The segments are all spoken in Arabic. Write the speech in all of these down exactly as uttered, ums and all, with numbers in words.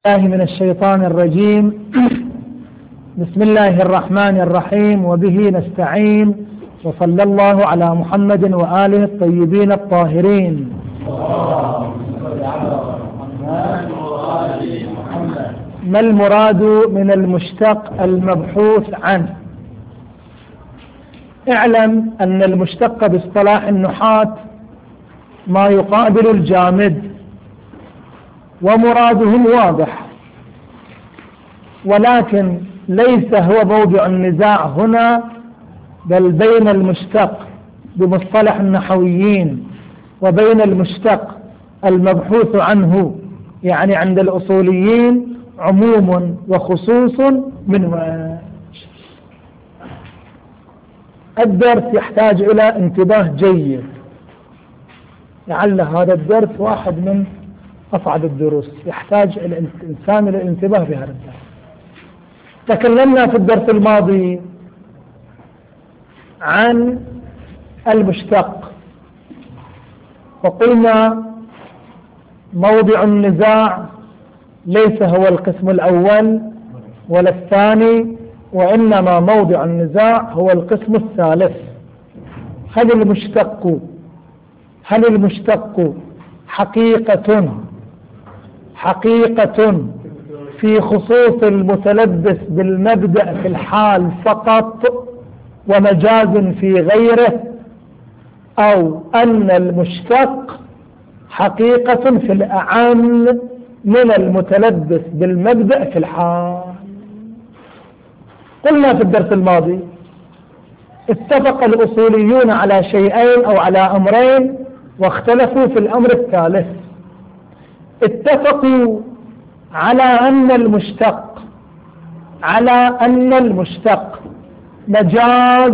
الله من الشيطان الرجيم. بسم الله الرحمن الرحيم، وبه نستعين، وصلى الله على محمد وآله الطيبين الطاهرين. ما المراد من المشتق المبحوث عنه؟ اعلم أن المشتق باصطلاح النحاة ما يقابل الجامد، ومرادهم واضح، ولكن ليس هو موضع النزاع هنا، بل بين المشتق بمصطلح النحويين وبين المشتق المبحوث عنه، يعني عند الأصوليين عموم وخصوص منه. الدرس يحتاج إلى انتباه جيد، لعل هذا الدرس واحد من أصعب الدروس، يحتاج الإنسان إلى الانتباه بهذا الدرس. تكلمنا في الدرس الماضي عن المشتق، وقلنا موضع النزاع ليس هو القسم الأول ولا الثاني، وإنما موضع النزاع هو القسم الثالث. هل المشتق هل المشتق حقيقة حقيقة في خصوص المتلبس بالمبدأ في الحال فقط ومجاز في غيره، أو أن المشتق حقيقة في الأعم من المتلبس بالمبدأ في الحال؟ قلنا في الدرس الماضي اتفق الأصوليون على شيئين أو على أمرين، واختلفوا في الأمر الثالث. اتفقوا على أن المشتق على أن المشتق مجاز،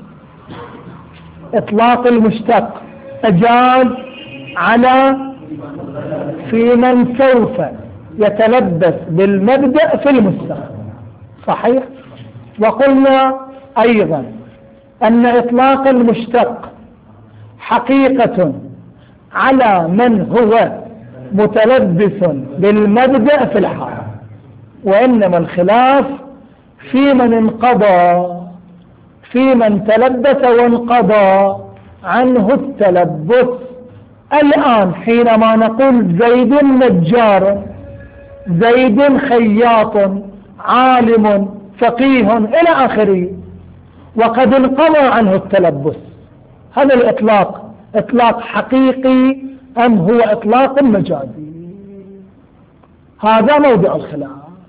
إطلاق المشتق مجاز على في من سوف يتلبس بالمبدأ في المستقبل، صحيح؟ وقلنا أيضا أن إطلاق المشتق حقيقة على من هو متلبس بالمبدأ في الحال، وإنما الخلاف في من انقضى في من تلبس وانقضى عنه التلبس. الآن حينما نقول زيد نجار، زيد خياط، عالم، فقيه إلى آخره، وقد انقضى عنه التلبس، هذا الإطلاق إطلاق حقيقي أم هو إطلاق مجازي؟ هذا موضع الخلاف.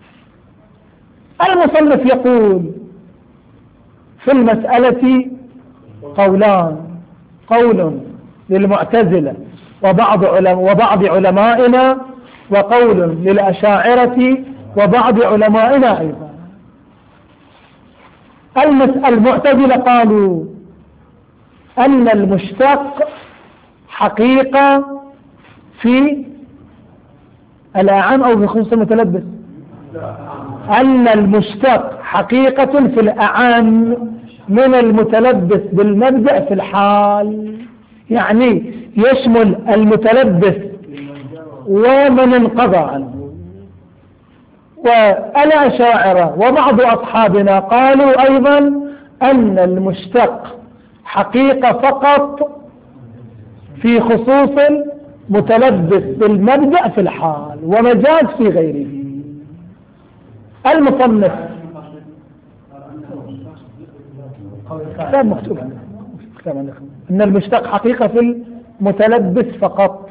المصنف يقول في المسألة قولان، قول للمعتزلة وبعض علم وبعض علمائنا، وقول للأشاعرة وبعض علمائنا أيضا. المعتزلة قالوا أن المشتق حقيقة في الأعم أو في خصوص المتلبس، أن المشتق حقيقة في الأعم من المتلبس بالمبدأ في الحال، يعني يشمل المتلبس ومن انقضى عنه. والأشاعرة وبعض أصحابنا قالوا أيضا أن المشتق حقيقة فقط في خصوص متلبس بالمبدأ في الحال ومجاز في غيره. المصنف كتاب مكتوب أن المشتق حقيقة في المتلبس فقط.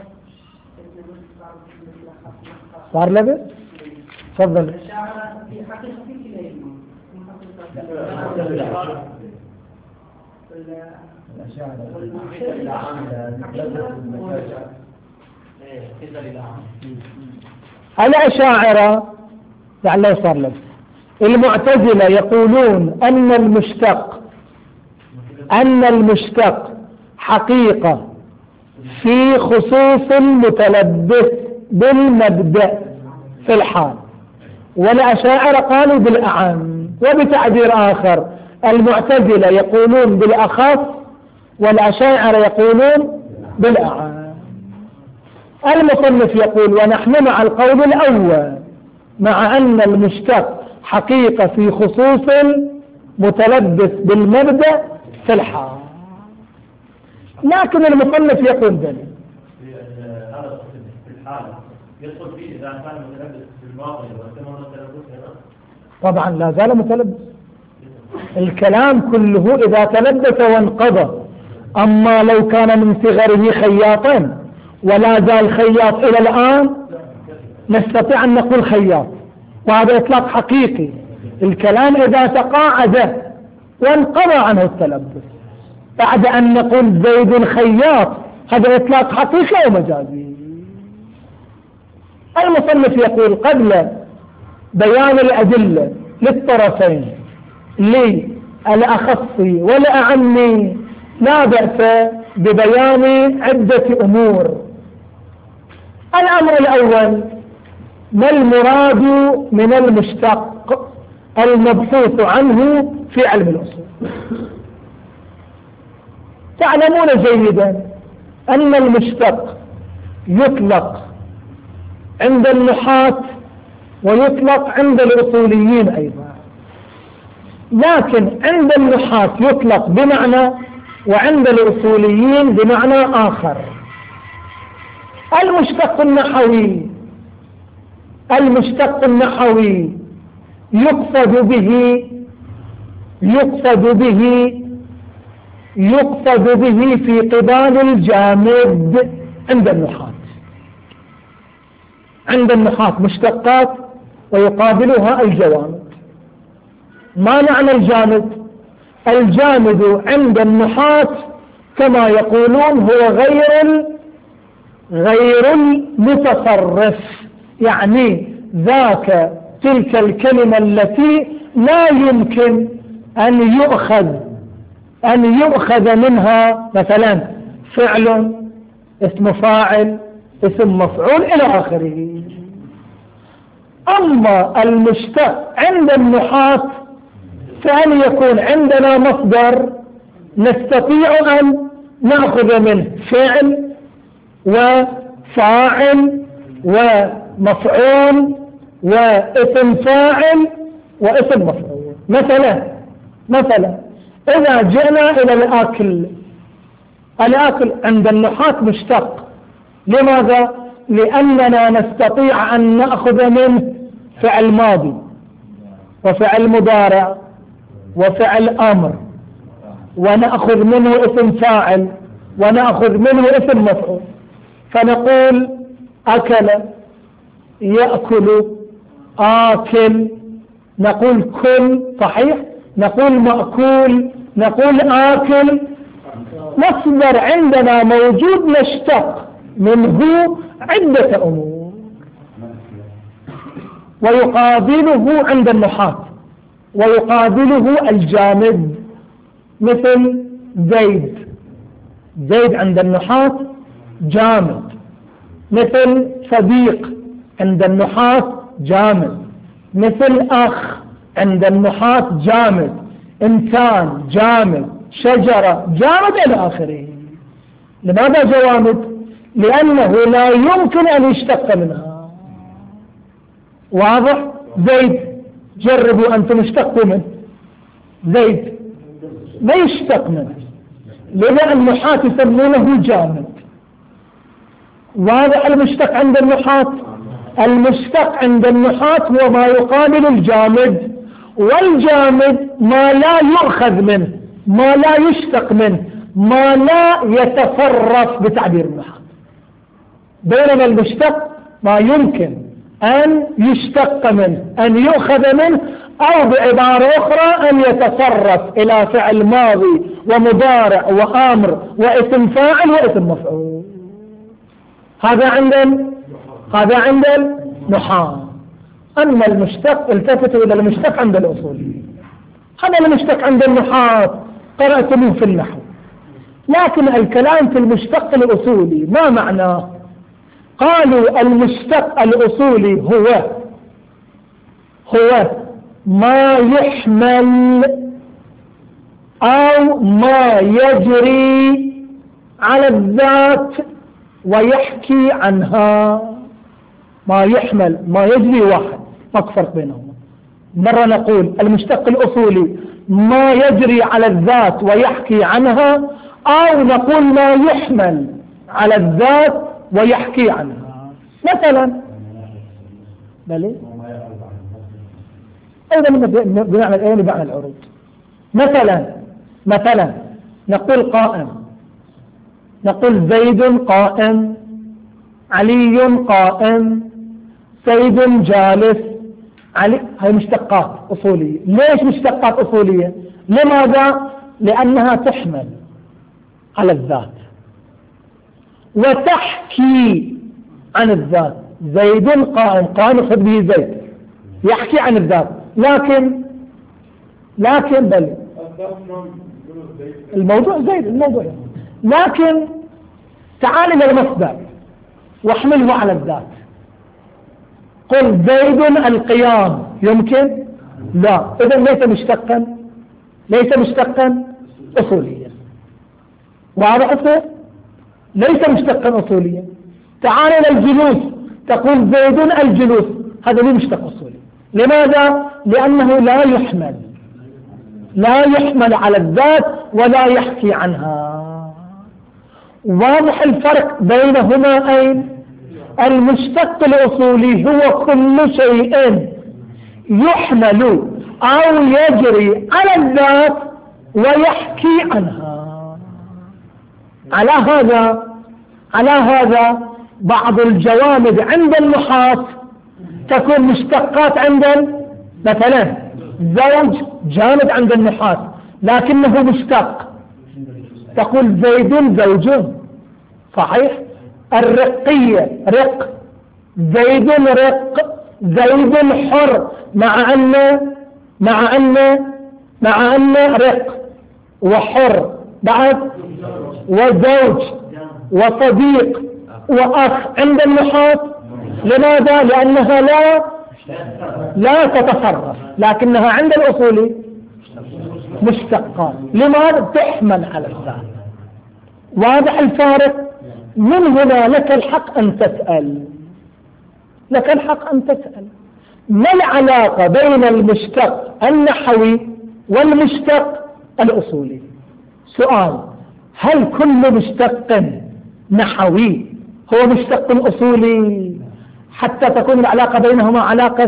صار لبس؟ تفضل. الأشاعرة لعله صار لبس. المعتزلة يقولون أن المشتق أن المشتق حقيقة في خصوص المتلبس بالمبدأ في الحال، والأشاعرة قالوا بالأعم. وبتعبير آخر المعتزلة يقولون بالأخص، والأشاعرة يقولون بالأعم. المصنف يقول ونحن مع القول الأول، مع أن المشتق حقيقة في خصوص متلبس بالمبدأ في الحال. لكن المصنف يقول ذلك هذا في الحال يدخل فيه إذا كان متلبس بالماضي وكما متلبس هنا طبعا لا زال متلبس. الكلام كله إذا تلبس وانقضى. أما لو كان من صغره خياطا ولا زال خياط إلى الآن نستطيع أن نقول خياط، وهذا إطلاق حقيقي. الكلام إذا تقاعد وانقضى عنه التلبس بعد أن نقول زيد خياط، هذا إطلاق حقيقي ومجازي. المصنف يقول قبل بيان الأدلة للطرفين للأخص والأعم لا بأس ببيان عدة أمور. الأمر الأول: ما المراد من المشتق المبحوث عنه في علم الأصول؟ تعلمون جيدا أن المشتق يطلق عند النحاة ويطلق عند الأصوليين أيضا، لكن عند النحاة يطلق بمعنى وعند الأصوليين بمعنى آخر. المشتق النحوي المشتق النحوي يقصد به يقصد به يقصد به في قبال الجامد عند النحاة. عند النحاة مشتقات ويقابلها الجوامد. ما معنى الجامد؟ الجامد عند النحاة كما يقولون هو غير غير المتصرف، يعني ذاك تلك الكلمة التي لا يمكن أن يؤخذ أن يؤخذ منها مثلا فعل، اسم فاعل، اسم مفعول إلى آخره. أما المشتق عند النحاة فأن يكون عندنا مصدر نستطيع أن نأخذ منه فعل وفاعل ومفعول واسم فاعل واسم مفعول. مثلا مثلا إذا جئنا إلى الآكل، الآكل عند النحاة مشتق. لماذا؟ لأننا نستطيع أن نأخذ منه فعل ماضي وفعل مضارع وفعل أمر، ونأخذ منه اسم فاعل ونأخذ منه اسم مفعول. فنقول أكل، يأكل، آكل، نقول كل، صحيح، نقول مأكول، نقول آكل. مصدر عندنا موجود نشتق منه عدة أمور. ويقابله عند النحاة ويقابله الجامد مثل زيد. زيد عند النحاة جامد. مثل صديق عند النحاة جامد. مثل أخ عند النحاة جامد. إنسان جامد. شجرة جامد إلى آخره. لماذا جوامد؟ لأنه لا يمكن أن يشتق منها. واضح؟ زيد جربوا أنتم اشتقوا منه. زيد ما يشتق منه، لذا النحاة يسمونه جامد. واضح المشتق عند النحاة؟ المشتق عند النحاة هو ما يقابل الجامد، والجامد ما لا يؤخذ منه، ما لا يشتق منه، ما لا يتصرف بتعبير النحاة. بينما المشتق ما يمكن أن يشتق منه، أن يؤخذ منه، أو بعبارة أخرى أن يتصرف إلى فعل ماضي ومضارع وأمر واسم فاعل واسم مفعول. هذا عند هذا عند النحاة. أما المشتق التفتوا إلى المشتق عند الأصوليين. هذا المشتق عند النحاة قرأتموه في النحو، لكن الكلام في المشتق الأصولي ما معناه؟ قالوا المشتق الأصولي هو هو ما يحمل أو ما يجري على الذات ويحكي عنها. ما يحمل ما يجري واحد، ماكو فرق بينهما. مرة نقول المشتق الأصولي ما يجري على الذات ويحكي عنها، أو نقول ما يحمل على الذات ويحكي عنها. مثلا بلي أيضا بمعنى الآن بمعنى العروض. مثلا مثلا نقول قائم، نقول زيد قائم، علي قائم، سيد جالس، علي. هاي مشتقات أصولية. ليش مشتقات أصولية؟ لماذا؟ لأنها تحمل على الذات وتحكي عن الذات. زيد قائم، قائم يقصد به زيد، يحكي عن الذات. لكن لكن بل الموضوع زيد الموضوع، لكن تعال إلى المصدر واحمله على الذات. قل زيد القيام، يمكن؟ لا. إذن ليس مشتقا، ليس مشتقا أصوليا. واضح أصول؟ ليس مشتقا أصوليا. تعال إلى الجلوس، تقول زيد الجلوس، هذا ليه مشتق أصولي. لماذا؟ لأنه لا يحمل لا يحمل على الذات ولا يحكي عنها. واضح الفرق بينهما أين؟ المشتق الأصولي هو كل شيء يحمل أو يجري على الذات ويحكي عنها. على هذا على هذا بعض الجوامد عند النحاة تكون مشتقات عند، مثلا زوج جامد عند النحاة لكنه مشتق، تقول زيد زوج، صحيح؟ الرقية رق، زيد رق، زيد حر، مع أن مع أن مع أن رق وحر بعد وزوج وصديق وأخ عند النحاة. لماذا؟ لأنها لا لا تتصرف، لكنها عند الأصول مشتقات. لماذا؟ تحمل على الذات. واضح الفارق؟ من هنا لك الحق أن تسأل لك الحق أن تسأل ما العلاقة بين المشتق النحوي والمشتق الأصولي؟ سؤال: هل كل مشتق نحوي هو مشتق أصولي حتى تكون العلاقة بينهما علاقة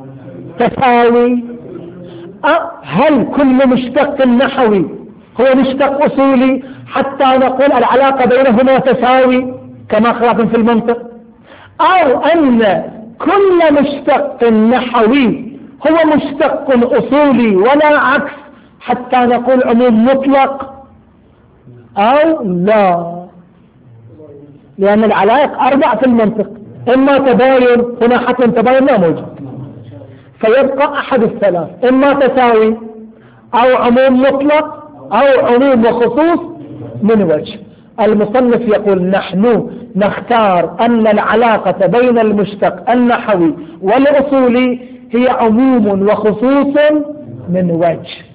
تساوي؟ أه هل كل مشتق نحوي هو مشتق أصولي حتى نقول العلاقة بينهما تساوي كما خلاف في المنطق؟ أو أن كل مشتق نحوي هو مشتق أصولي ولا عكس حتى نقول عموم مطلق؟ أو لا، لأن العلائق أربع في المنطق: إما تباين، هنا حتى تباين لا موجود، فيبقى أحد الثلاث: إما تساوي أو عموم مطلق أو عموم وخصوص من وجه. المصنف يقول: نحن نختار أن العلاقة بين المشتق النحوي والأصولي هي عموم وخصوص من وجه.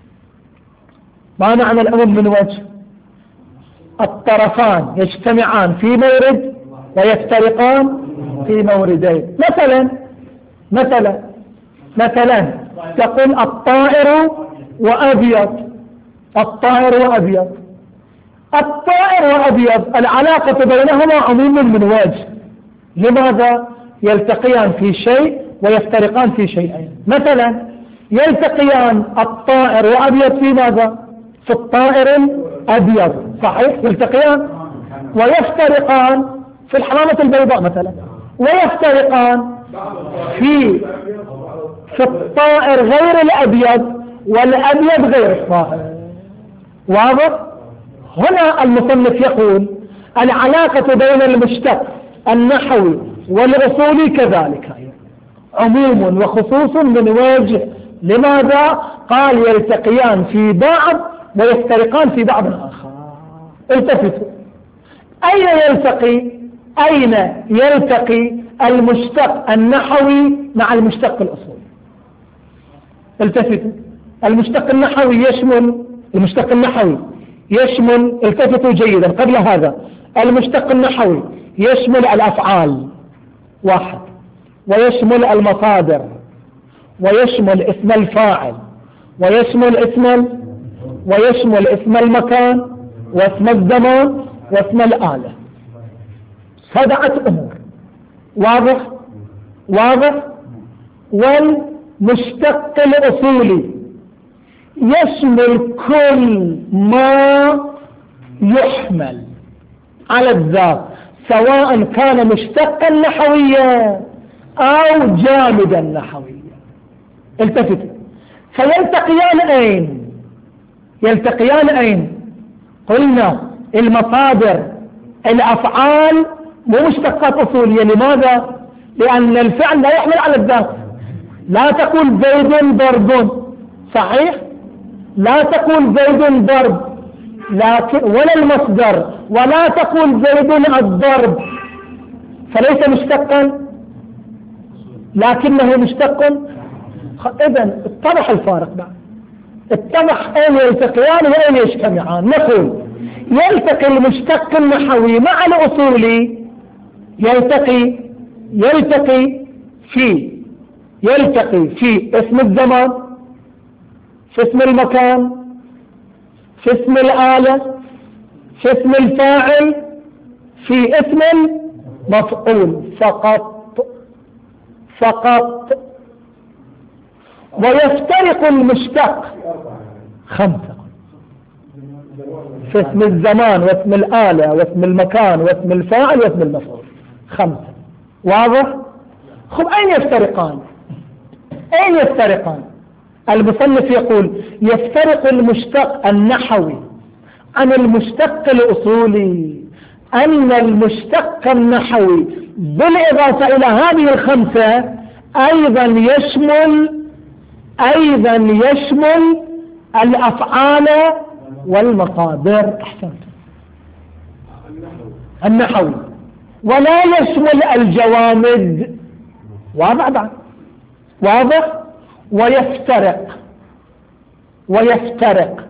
ما معنى العموم من وجه؟ الطرفان يجتمعان في مورد ويفترقان في موردين. مثلا مثلا مثلا تقول الطائر وأبيض، الطائر وأبيض، الطائر وأبيض العلاقة بينهما عموم من وجه. لماذا؟ يلتقيان في شيء ويفترقان في شيئين. مثلا يلتقيان الطائر وأبيض في ماذا؟ في الطائر الأبيض، صحيح؟ يلتقيان. ويفترقان في الحمامة البيضاء مثلا، ويفترقان في في الطائر غير الأبيض والأبيض غير الطائر. واضح؟ هنا المصنف يقول العلاقة بين المشتق النحوي والأصولي كذلك عموم وخصوص من وجه. لماذا؟ قال: يلتقيان في بعض ويفترقان في بعض آخر. التفتوا، أين يلتقي أين يلتقي المشتق النحوي مع المشتق الأصولي؟ التفتوا، المشتق النحوي يشمل المشتق النحوي يشمل التفتوا جيدا قبل هذا، المشتق النحوي يشمل الأفعال واحد، ويشمل المصادر ويشمل اسم الفاعل ويشمل اسم ويشمل اسم المكان واسم الزمان واسم الآلة. سبعة أمور. واضح واضح. والمشتق الأصولي يشمل كل ما يحمل على الذات سواء كان مشتقا نحويا أو جامدا نحويا. التفتوا. فيلتقيان أين؟ يلتقيان أين؟ قلنا المصادر الأفعال مو مشتقات أصولية. لماذا؟ لأن الفعل لا يحمل على الذات. لا تقول زيد ضرب، صحيح؟ لا تقول زيد ضرب، لكن ولا المصدر، ولا تقول زيد الضرب، فليس مشتقا لكنه مشتق. إذن اتضح الفارق بعد، اتضح أين يلتقيان وأين يجتمعان. نقول يلتقي المشتق النحوي مع الأصولي، يلتقي يلتقي في يلتقي في اسم الزمان، في اسم المكان، في اسم الآلة، في اسم الفاعل، في اسم المفعول فقط فقط. ويفترق المشتق خمسة، في اسم الزمان واسم الآلة واسم المكان واسم الفاعل واسم المفعول. خمسة. واضح؟ خب أين يفترقان؟ أين يفترقان؟ المصنف يقول يفترق المشتق النحوي عن المشتق الأصولي أن المشتق النحوي بالإضافة إلى هذه الخمسة أيضا يشمل أيضا يشمل الأفعال والمصادر. أحسنت. النحوي ولا يشمل الجوامد. واضح بعد؟ واضح. ويفترق ويفترق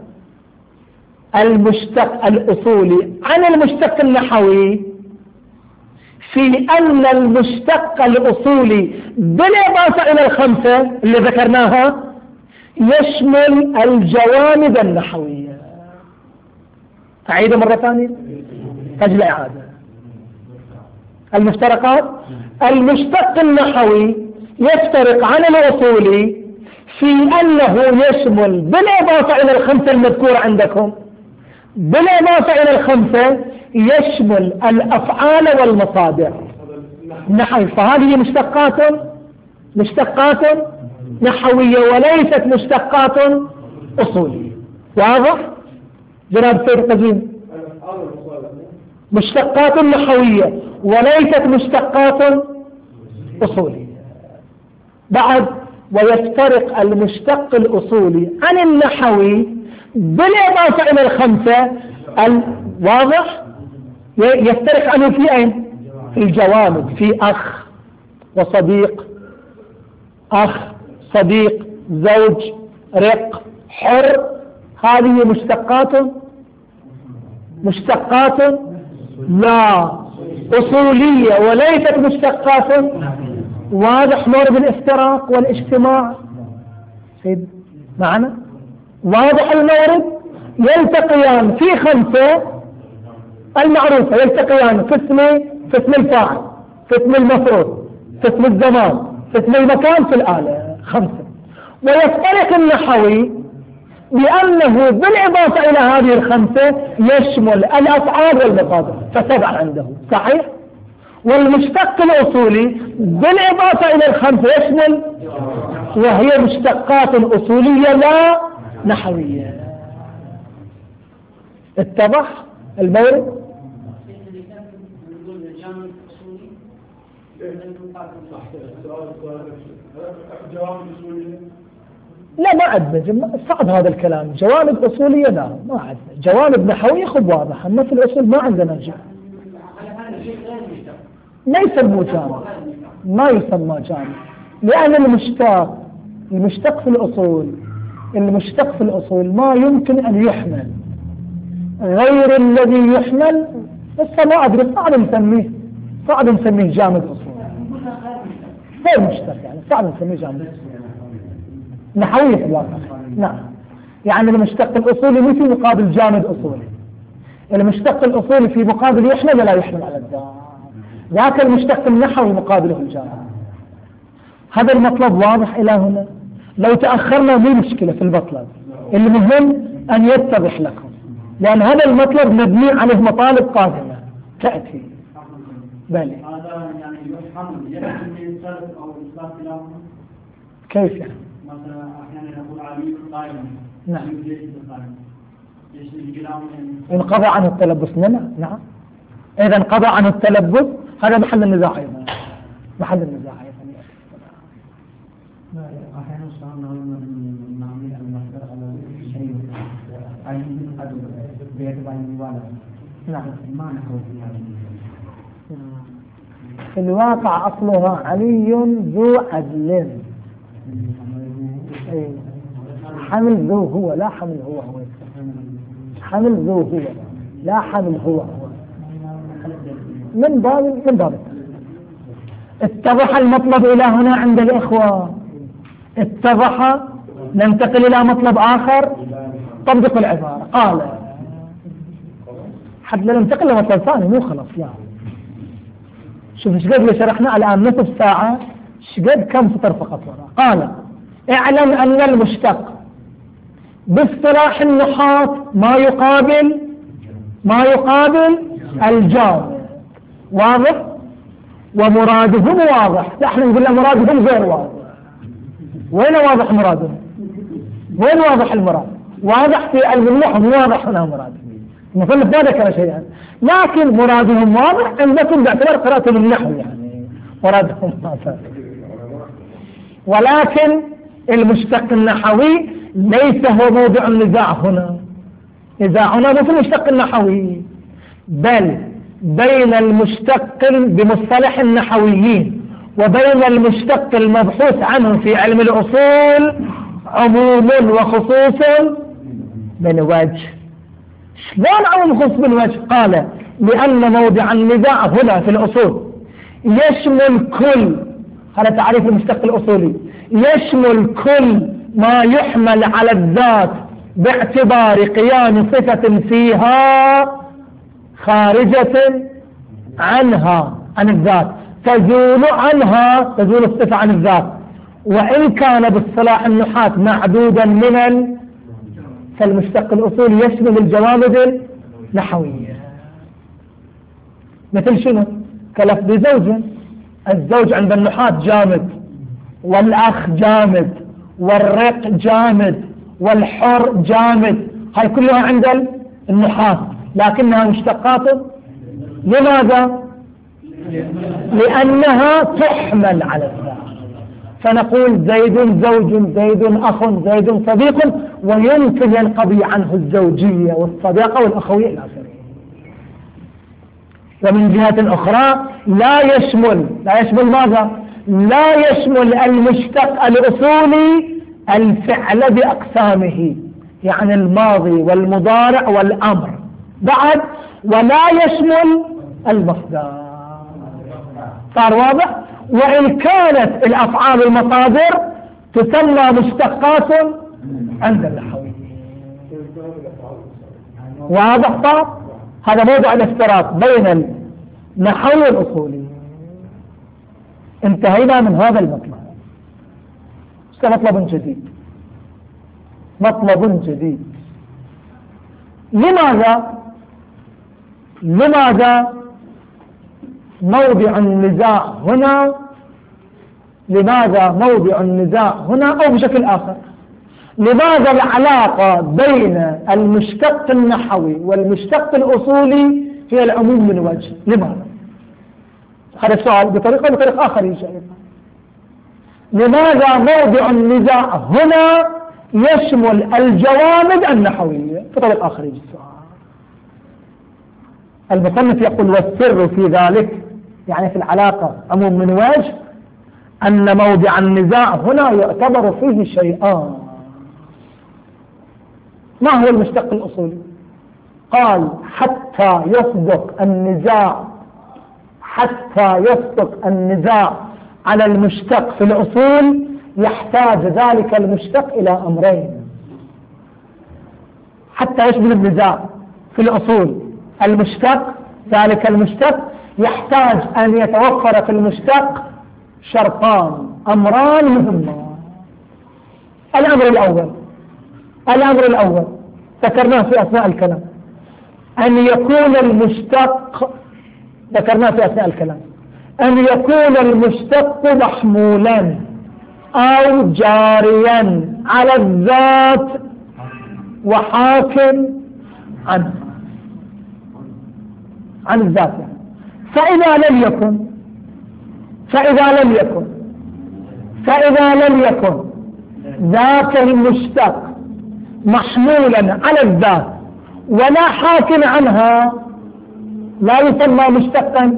المشتق الأصولي عن المشتق النحوي في أن المشتق الأصولي بالإضافة إلى الخمسة اللي ذكرناها يشمل الجوامد النحوية. أعيد مرة ثانية أجل إعادة. المفترقات: المشتق النحوي يفترق عن الأصولي في أنه يشمل بالإضافة إلى الخمسة المذكورة عندكم، بالإضافة إلى الخمسة يشمل الأفعال والمصادر. نحو. فهذه مشتقات مشتقات نحوية وليست مشتقات أصولية. واضح؟ جناب سيد قزيم، مشتقات نحوية وليست مشتقات أصولية. بعد: ويفترق المشتق الأصولي عن النحوي بالإضافة إلى الخمسة. الواضح يفترق عنه في أين؟ في الجوامد، في أخ وصديق، أخ صديق زوج رق حر. هذه مشتقات مشتقات لا أصولية وليست مشتقات. واضح مورد الافتراق والاجتماع سيد معنا؟ واضح المورد. يلتقيان في خمسة المعروفة، يلتقيان في اسم في اسم الفاعل، في اسم المفعول، في اسم الزمان، في اسم المكان، في الآلة. خمسة. ويفترق النحوي لأنه بالإضافة إلى هذه الخمسة يشمل الأفعال والمصادر، فسبع عنده. صحيح؟ والمشتق الأصولي بالإضافة إلى الخمسة يشمل، وهي مشتقات أصولية لا نحوية. اتضح المورد؟ لا ما عندنا، صعب هذا الكلام. جوانب أصولية لا ما عندنا، جوانب نحوية خب واضحة، أما في الأصول ما عندنا جانب. ما يسمى جامع، ما يسمى جامع، لأن المشتق المشتق في الأصول المشتق في الأصول ما يمكن أن يحمل غير الذي يحمل. بس ما أدري، صعب نسميه صعب نسميه جامد أصول غير مشتق، يعني صعب نسميه جامد. نحوية في الواقع. نعم، يعني المشتق الأصولي مو في مقابل جامد أصولي، المشتق الأصولي في مقابل يحمل ولا يحمل على الذات، ذاك المشتق النحوي مقابله الجامد. هذا المطلب واضح إلى هنا. لو تأخرنا مو مشكلة في المطلب، المهم أن يتضح لكم، لأن هذا المطلب مبني عليه مطالب قادمة تأتي. بلى هذا يعني يفهم يفهم من سلف أو إثبات كلامه. كيف يعني؟ مثلا أحيانا نقول علي قائم. نعم. ليش قائم؟ ليش الكلام انقضى عنه التلبس. نعم نعم. إذا انقضى عنه التلبس هذا محل النزاع أيضا، محل النزاع أيضا. أحيانا صارنا نعمل المسألة على شيء عين قد بيتبع الوالد. نعم. ما نحوي فيها. في الواقع أصلها علي ذو عدل. أي. حمل ذو هو لا حمل هو هو. حمل ذو هو لا حمل هو هو. من باب من باب اتضح المطلب إلى هنا عند الإخوة. اتضح. ننتقل إلى مطلب آخر. طبق العبارة. قال حد ننتقل لمطلب ثاني مو خلاص يعني. شوف ايش قد شرحنا الآن نصف ساعة، ايش قد كم سطر فقط وراء. قال اعلم أن المشتق باصطلاح النحاة ما يقابل ما يقابل الجامد. واضح؟ ومرادهم واضح. نحن نقول له مرادهم غير واضح. وين واضح مرادهم؟ وين واضح المراد؟ واضح في علم النحو، مو واضح هنا مراد. المصنف ما ذكر شيئا، لكن مرادهم واضح عندكم باعتبار قراءة النحو يعني مرادهم واضح. ولكن المشتق النحوي ليس هو موضع النزاع هنا. نزاعنا مو في المشتق النحوي، بل بين المشتق بمصطلح النحويين وبين المشتق المبحوث عنه في علم الأصول عموم وخصوص من وجه. شلون عموم وخصوص من وجه؟ قال لأن موضع النزاع هنا في الأصول يشمل كل، هذا تعريف المشتق الأصولي، يشمل كل ما يحمل على الذات باعتبار قيام صفة فيها خارجة عنها عن الذات، تزول عنها تزول الصفة عن الذات، وإن كان باصطلاح النحاة معدودا من ال... فالمشتق الأصولي يشمل الجوامد النحوية. مثل شنو؟ كلفظ زوج. الزوج عند النحاة جامد، والأخ جامد، والرق جامد، والحر جامد، هاي كلها عند النحاة لكنها مشتقات. لماذا؟ لأنها تحمل على الذات، فنقول زيد زوج، زيد أخ، زيد صديق، ويمكن ينقضي عنه الزوجية والصداقة والأخوية إلى آخره. ومن جهة أخرى لا يشمل لا يشمل ماذا؟ لا يشمل المشتق الأصولي الفعل بأقسامه، يعني الماضي والمضارع والأمر بعد، ولا يشمل المصدر. صار واضح؟ وإن كانت الأفعال المصادر تسمى مشتقات عند النحوي. واضح صار؟ هذا موضع الافتراق بين النحو والأصولي. انتهينا من هذا المطلب. مطلب جديد مطلب جديد لماذا لماذا موضع النزاع هنا لماذا موضع النزاع هنا أو بشكل آخر لماذا العلاقة بين المشتق النحوي والمشتق الأصولي هي العموم من وجه؟ لماذا؟ هذا السؤال بطريقة بطريقة آخر يجي. لماذا موضع النزاع هنا يشمل الجوامد النحوية؟ بطريقة آخر يجي السؤال. المصنف يقول والسر في ذلك، يعني في العلاقة عموم من وجه، أن موضع النزاع هنا يعتبر فيه شيئان. ما هو المشتق الأصولي؟ قال حتى يصدق النزاع حتى يصدق النزاع على المشتق في الأصول يحتاج ذلك المشتق إلى أمرين حتى يشمل النزاع في الأصول. المشتق ذلك المشتق يحتاج أن يتوفر في المشتق شرطان أمران مهمان. الأمر الأول الأمر الأول ذكرناه في أثناء الكلام أن يكون المشتق ذكرناه في أثناء الكلام أن يكون المشتق محمولا أو جاريا على الذات وحاكم عنه عن الذات يعني. فإذا لم يكن فإذا لم يكن فإذا لم يكن ذاك المشتق محمولا على الذات ولا حاكم عنها لا يسمى مشتقا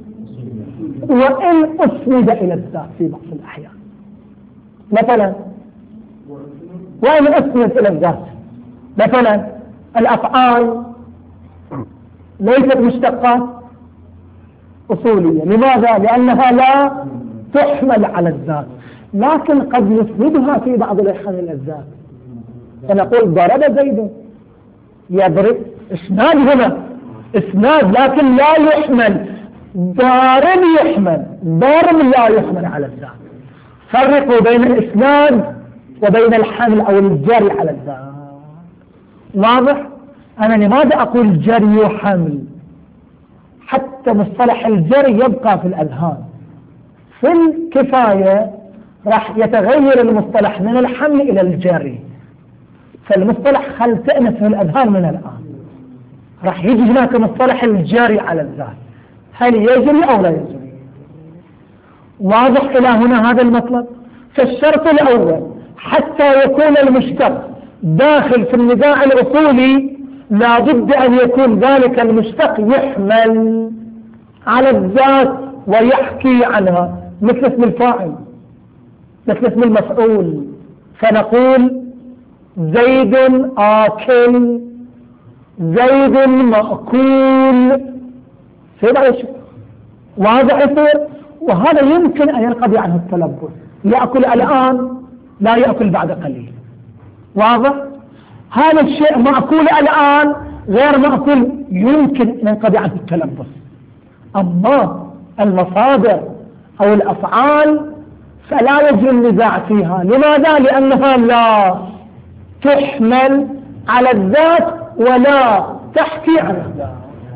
وإن أسند إلى الذات في بعض الأحيان. مثلا وإن أسند إلى الذات مثلا الأفعال ليست مشتقات أصولية. لماذا؟ لأنها لا تحمل على الذات، لكن قد نسندها في بعض الأحيان إلى الذات. فنقول ضرب زيد يضرب، اسناد هنا اسناد لكن لا يحمل. ضارب يحمل، ضرب لا يحمل على الذات. فرقوا بين الاسناد وبين الحمل أو الجري على الذات. واضح؟ أنا لماذا أقول جري وحمل؟ حتى مصطلح الجري يبقى في الأذهان. في الكفاية راح يتغير المصطلح من الحمل إلى الجري، فالمصطلح خل تأنس في الأذهان من الآن. راح يجي هناك مصطلح الجري على الذات، هل يجري أو لا يجري؟ واضح إلى هنا هذا المطلب؟ فالشرط الأول حتى يكون المشتق داخل في النزاع الأصولي لا بد أن يكون ذلك المشتق يحمل على الذات ويحكي عنها، مثل اسم الفاعل مثل اسم المفعول. فنقول زيد آكل، زيد مأكول، واضح يصير. وهذا يمكن أن ينقضي عنه التلبس، يأكل الآن لا يأكل بعد قليل. واضح؟ هذا الشيء مأكول الآن غير مأكول يمكن أن ينقضي عنه التلبس. أما المصادر أو الأفعال فلا يجري النزاع فيها. لماذا؟ لأنها لا تحمل على الذات ولا تحكي عن الذات.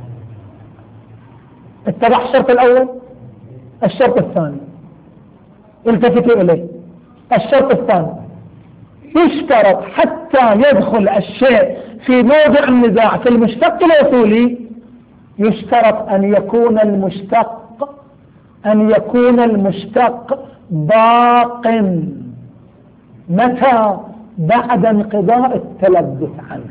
اتبع الشرط الأول. الشرط الثاني التفتوا إليه. الشرط الثاني يشترط حتى يدخل الشيء في موضع النزاع في المشتق الأصولي، يشترط أن يكون المشتق أن يكون المشتق باق. متى؟ بعد انقضاء التلبس عنه.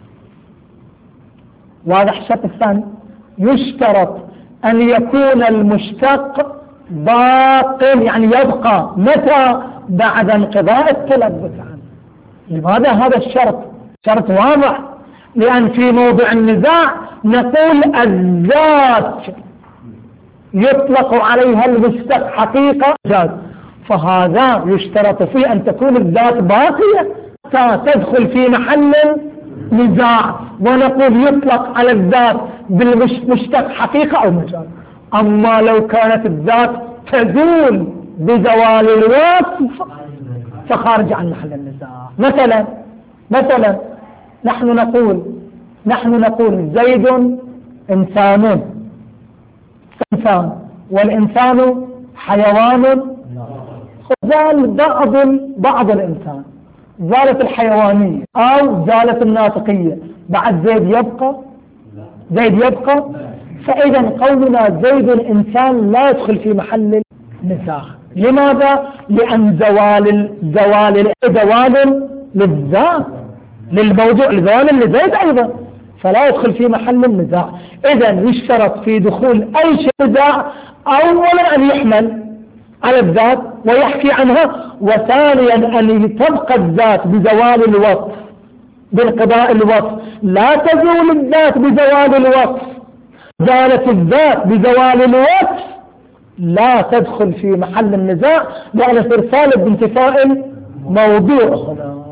واضح؟ الشرط الثاني يشترط أن يكون المشتق باق، يعني يبقى. متى؟ بعد انقضاء التلبس عنه. لماذا هذا الشرط؟ شرط واضح، لأن في موضع النزاع نقول الذات يطلق عليها المشتق حقيقة، فهذا يشترط فيه أن تكون الذات باقية تدخل في محل نزاع، ونقول يطلق على الذات بالمشتق حقيقة أو مجاز. أما لو كانت الذات تزول بزوال الوصف فخارج عن محل النزاع. مثلا مثلا نحن نقول نحن نقول زيد إنسان إنسان والإنسان حيوان. زال بعض بعض الإنسان، زالت الحيوانية أو زالت الناطقية، بعد زيد يبقى زيد يبقى فإذا قولنا زيد إنسان لا يدخل في محل النزاع. لماذا؟ لأن زوال زوال زوال للذات للموضوع، زوال لزيد أيضا، فلا يدخل في محل النزاع. إذا يشترط في دخول أي شيء نزاع أولا أن يحمل على الذات ويحكي عنها، وثانيا أن تبقى الذات بزوال الوصف بانقضاء الوصف. لا تزول الذات بزوال الوصف، زالت الذات بزوال الوصف لا تدخل في محل النزاع لأن استرسال بانتفاء الموضوع هنا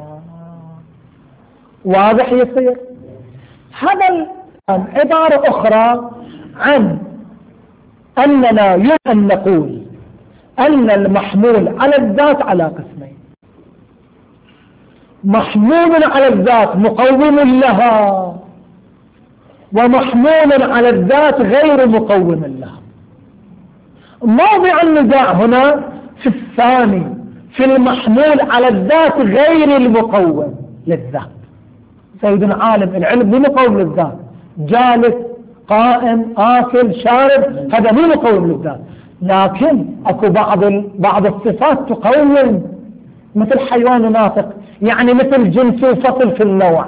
واضح يصير. هذا عبارة أخرى عن أننا يمكن أن نقول أن المحمول على الذات على قسمين: محمول على الذات مقوم لها، ومحمول على الذات غير مقوم لها. موضع النزاع هنا في الثاني، في المحمول على الذات غير المقوم للذات. سيد عالم العلم مو مقوم للذات، جالس قائم آكل شارب، هذا مو مقوم للذات، لكن اكو بعض بعض الصفات تقوم، مثل حيوان ناطق، يعني مثل جنس وفصل في النوع،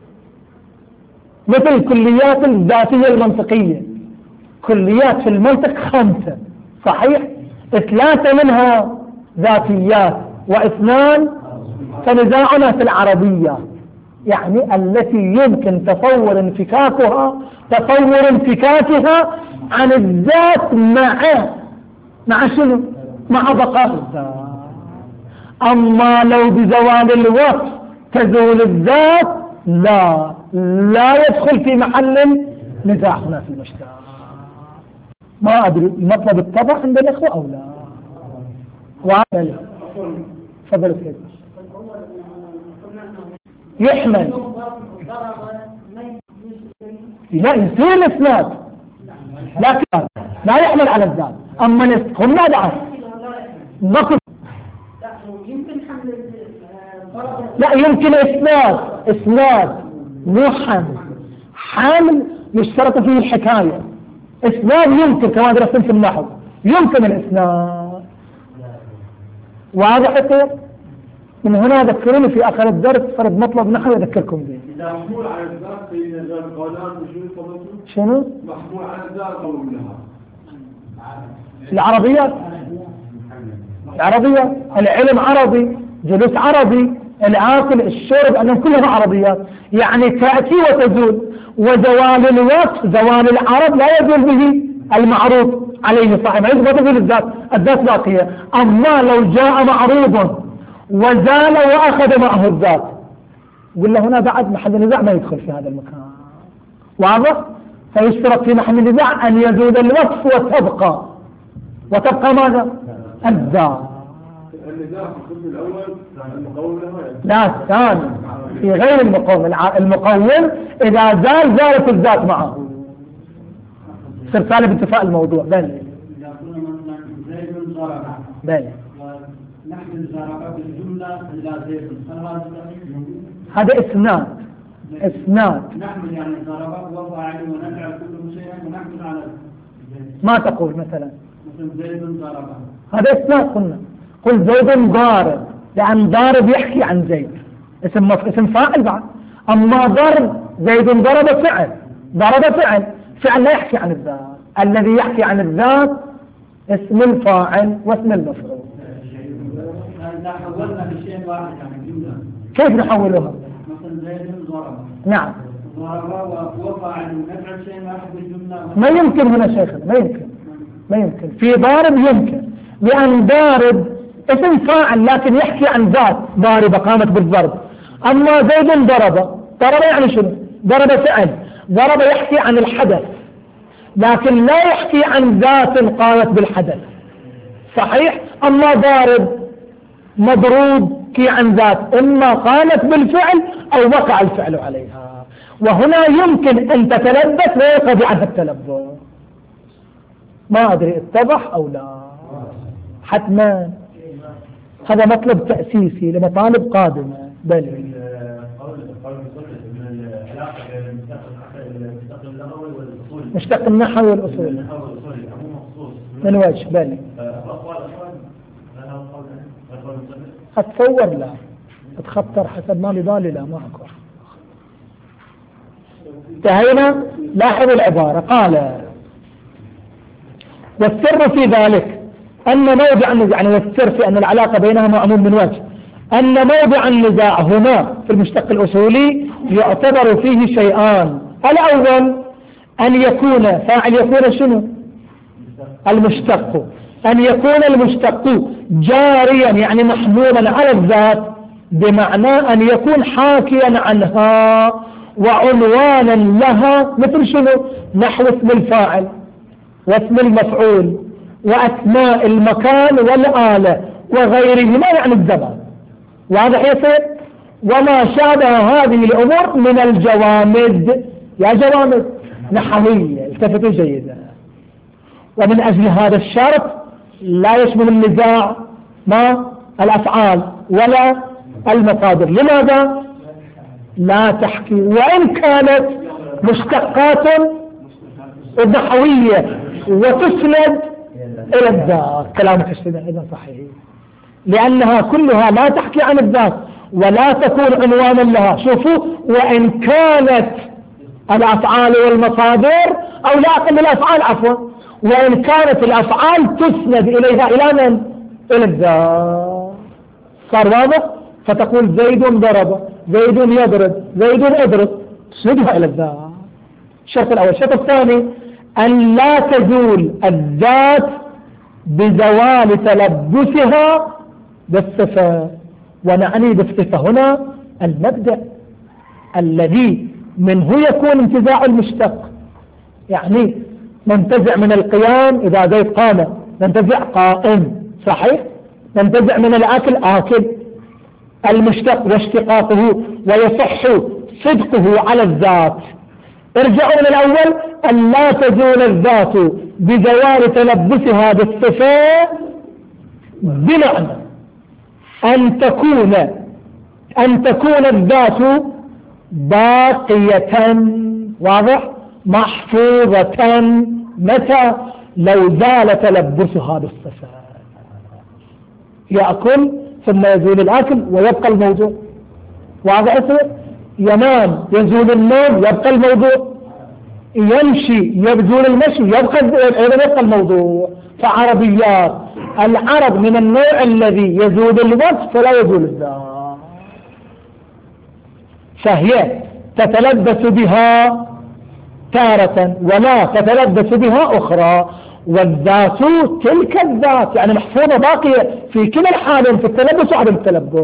مثل الكليات الذاتية المنطقية. كليات في المنطق خمسة صحيح، ثلاثة منها ذاتيات واثنان فنزاعنا في العربية، يعني التي يمكن تصور انفكاكها تصور انفكاكها عن الذات مع مع شنو؟ مع بقاء الذات. أما لو بزوال الوصف تزول الذات لا لا يدخل في محل نزاع هنا في المجتمع. ما أدري المطلب الطبع عند الإخوة أو لا. وعمل فضل كده يحمل لا يصير الإسناد لكن لا يحمل على الذات. أما نسخن لا دعس نقص لا يمكن إسناد إسناد مو حمل. حمل يشترط فيه الحكاية، إسناد يمكن كما درستم في النحو يمكن الإسناد. واضح كيف؟ من هنا ذكروني في آخر الدرس فرد مطلب نحو يذكركم به. إذا محمول على الذات في القولان شنو؟ محمول على الذات قول لها العربيات العربيات العلم عربي، جلوس عربي، الآكل الشرب، أنهم كلها عربيات، يعني تأتي وتزول. وزوال الوصف زوال العرب لا يزول به المعروف عليه صاحب، ما تزول الذات، الذات باقية. أما لو جاء معروض وزال وأخذ معه الذات قلنا هنا بعد محل النزاع ما يدخل في هذا المكان. واضح؟ فيشترط في محل النزاع أن يزول الوصف وتبقى وتبقى ماذا؟ الذات. النزاع في القسم الأول المقوم لها لا الثاني في غير المقوم. المقوم إذا زال زالت الذات معه، استرسال باتفاق الموضوع. بل إذا كنا مثلا زيد ضرب بل نحن ضرب بالجملة إلى زيد، هذا إسناد إسناد نحن يعني ضرب وفاعل ونفعل كل شيء ونحن على ما تقول مثلا مثل زيد ضرب، هذا إسناد. قلنا قل زيد ضارب، لأن ضارب يحكي عن زيد، اسم مف... اسم فاعل بعد. أما ضرب زيد ضرب فعل، ضرب فعل، فعل لا يحكي عن الذات. الذي يحكي عن الذات اسم الفاعل واسم المفعول. إذا حولنا لشيء واحد يعني جملة كيف نحولها؟ مثل زيد ضرب نعم ضرب وفاعل ونفعل شيء واحد بالجملة. ما يمكن هنا شيخنا، ما يمكن ما يمكن. في ضارب يمكن، لأن ضارب اسم فاعل لكن يحكي عن ذات ضاربة قامت بالضرب. أما زيد ضرب، ضرب يعني شنو؟ ضرب فعل، ضرب يحكي عن الحدث لكن لا يحكي عن ذات قامت بالحدث صحيح. أما ضارب مضروب كي عن ذات إما قامت بالفعل أو وقع الفعل عليها، وهنا يمكن أن تتلبس ويقضي عنها التلبس. ما أدري اتضح أو لا. حتما هذا مطلب تأسيسي لمطالب قادمة. بل مشتق النحو والأصول من وجه. بل أتصور لا أتخطر حسب ما ببالي لا ما أكو. انتهينا. لاحظوا العبارة قال والسر في ذلك أن موضع النزاع، يعني والسر في أن العلاقة بينها معمول من وجه، أن موضع النزاع هنا في المشتق الأصولي يعتبر فيه شيئان. الأول أن يكون فاعل يكون شنو؟ المشتق، أن يكون المشتق جاريا يعني محمولا على الذات، بمعنى أن يكون حاكيا عنها وعنوانا لها، مثل شنو؟ نحو اسم الفاعل واسم المفعول وأسماء المكان والآلة وغيرهما يعني الزمان. واضح يصير؟ وما شابه هذه الأمور من الجوامد، يا جوامد نحوية، التفتوا جيدا. ومن أجل هذا الشرط لا يشمل النزاع ما الأفعال ولا المصادر. لماذا؟ لا تحكي، وإن كانت مشتقات نحوية وتسند إلى الذات. كلامك إذا صحيح، لأنها كلها لا تحكي عن الذات ولا تكون عنوانا لها. شوفوا، وإن كانت الأفعال والمصادر، أو لا أقل الأفعال عفوا، وإن كانت الأفعال تسند إليها إلى من؟ إلى الذات. صار واضح؟ فتقول زيد ضرب، زيد يضرب، زيد اضرب، تسندها إلى الذات. الشرط الأول. الشرط الثاني أن لا تزول الذات بزوال تلبسها بالصفة. ونعني بالصفة هنا المبدأ الذي منه يكون انتزاع المشتق. يعني ننتزع من القيام، إذا زيد قام ننتزع قائم، صحيح؟ ننتزع من الأكل آكل، المشتق واشتقاقه ويصح صدقه على الذات. ارجعوا من الأول، أن لا تزول الذات بزوال تلبسها بالصفة، بمعنى أن تكون أن تكون الذات باقية، واضح؟ محفوظة. متى؟ لو زال تلبسها بالصفة. يأكل ثم يزول الأكل ويبقى الموضوع، واضح؟ ينام يزول النوم يبقى الموضوع، يمشي يزول المشي يبقى يبقى الموضوع. فعربيات العرب من النوع الذي يزول الوصف فلا يزول الذات، فهي تتلبس بها تارة ولا تتلبس بها أخرى. والذات تلك الذات يعني محفوظة باقية في كلا الحالين، في التلبس وعدم التلبس.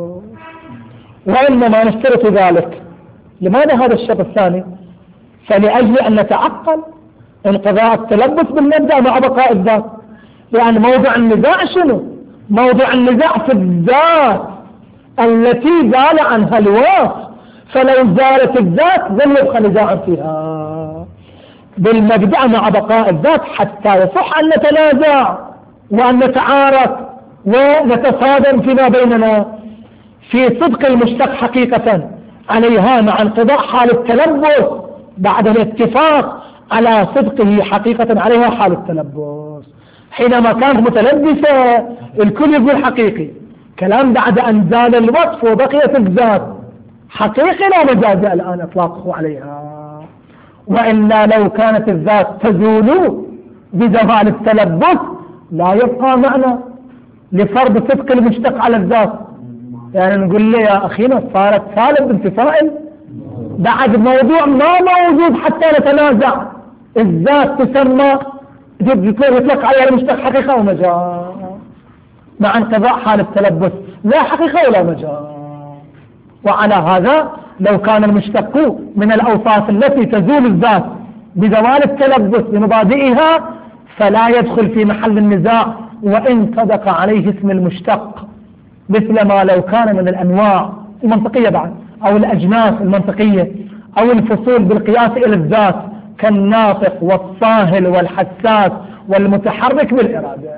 وإنما نشترط ذلك. لماذا هذا الشرط الثاني؟ فلأجل أن نتعقل انقضاء التلبس بالمبدأ مع بقاء الذات. لأن موضع النزاع شنو؟ موضع النزاع في الذات التي زال عنها الوصف، فلو زالت الذات لم يبقى نزاع فيها. بالمبدأ مع بقاء الذات حتى يصح أن نتنازع وأن نتعارك ونتصادم فيما بيننا في صدق المشتق حقيقة عليها مع انقضاء حال التلبس بعد الاتفاق على صدقه حقيقة عليها حال التلبس. حينما كانت متلبسة الكل يقول حقيقي، كلام بعد أن زال الوصف وبقيت الذات حقيقي لا مجاز الآن إطلاقه عليها. وإلا لو كانت الذات تزول بزوال التلبس لا يبقى معنى لفرض صدق المشتق على الذات. يعني نقول لي يا أخينا صارت سالب بنت فاعل بعد موضوع ما موجود حتى نتنازع. الذات تسمى يطلق عليها المشتق حقيقة ومجاز مع انقضاء حال التلبس، لا حقيقة ولا مجاز. وعلى هذا لو كان المشتق من الأوصاف التي تزول الذات بزوال التلبس بمبادئها فلا يدخل في محل النزاع وإن صدق عليه اسم المشتق، مثل ما لو كان من الأنواع المنطقية بعد أو الأجناس المنطقية أو الفصول بالقياس إلى الذات كالناطق والصاهل والحساس والمتحرك بالإرادة.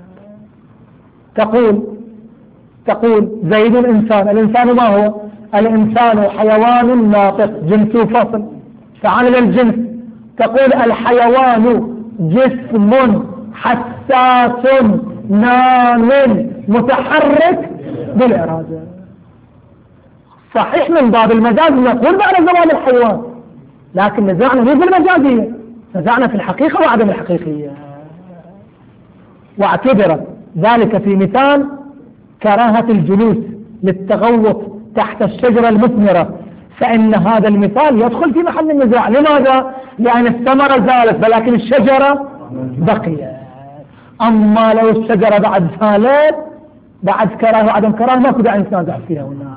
تقول تقول زيد إنسان، الإنسان ما هو؟ الإنسان حيوان ناطق جنسه فصل. تعال للجنس، تقول الحيوان جسم حساس نام متحرك بالإرادة. صحيح من باب المجاز نقول بعد زوال الحيوان، لكن نزعنا مو في المجازية، نزعنا في الحقيقة وعدم الحقيقية. واعتبر ذلك في مثال كراهة الجلوس للتغوط تحت الشجرة المثمرة، فإن هذا المثال يدخل في محل النزاع. لماذا؟ لأن الثمرة زالت ولكن الشجرة بقيت. أما لو الشجرة بعد زالت بعد كراهة وعدم كراهة ما كده نتنازع فيها هنا.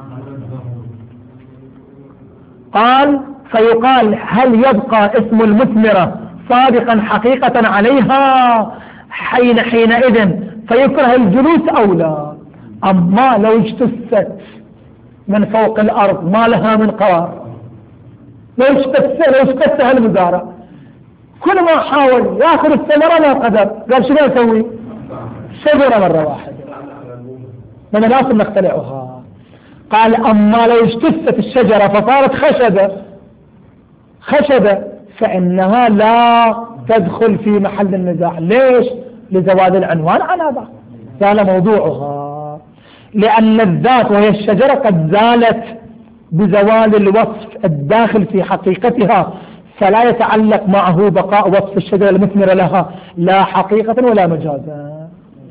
قال فيقال هل يبقى اسم المثمرة صادقا حقيقة عليها حين حينئذ فيكره الجلوس أو لا؟ أما لو اجتثت من فوق الأرض ما لها من قرار، لو اجتثت لو اجتثها المزارع كل ما حاول ياخذ الثمرة لا قدر، قال شو يسوي؟ شجرة مرة واحدة من لازم نختلعها. قال أما لو اجتثت الشجرة فصارت خشبة خشبة فإنها لا تدخل في محل النزاع. ليش؟ لزوال العنوان عن هذا زال موضوعها، لأن الذات وهي الشجرة قد زالت بزوال الوصف الداخل في حقيقتها، فلا يتعلق معه بقاء وصف الشجرة المثمرة لها لا حقيقة ولا مجازا.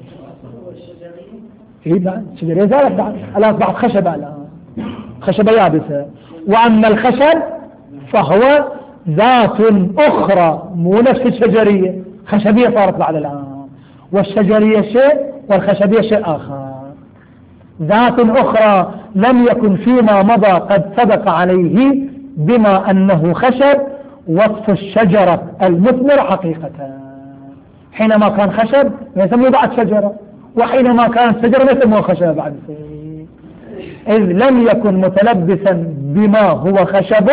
إيه لا الشجرة زالت بعد الآن بعد خشبة، الآن خشبة يابسة. وأما الخشب فهو ذات أخرى مو نفس الشجرية، خشبية صارت بعد الآن، والشجرية شيء والخشبية شيء آخر، ذات أخرى لم يكن فيما مضى قد سبق عليه بما أنه خشب وصف الشجرة المثمر حقيقة. حينما كان خشب يسمى بعد شجرة، وحينما كانت شجرة يسمى خشب بعد، إذ لم يكن متلبسا بما هو خشب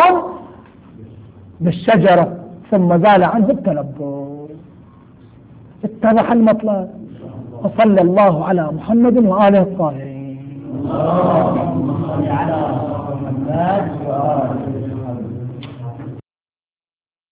بالشجرة ثم زال عنه التلبس. اتضح المطلب. وصلى الله على محمد وآله الطاهرين. اللهم صل على محمد وآله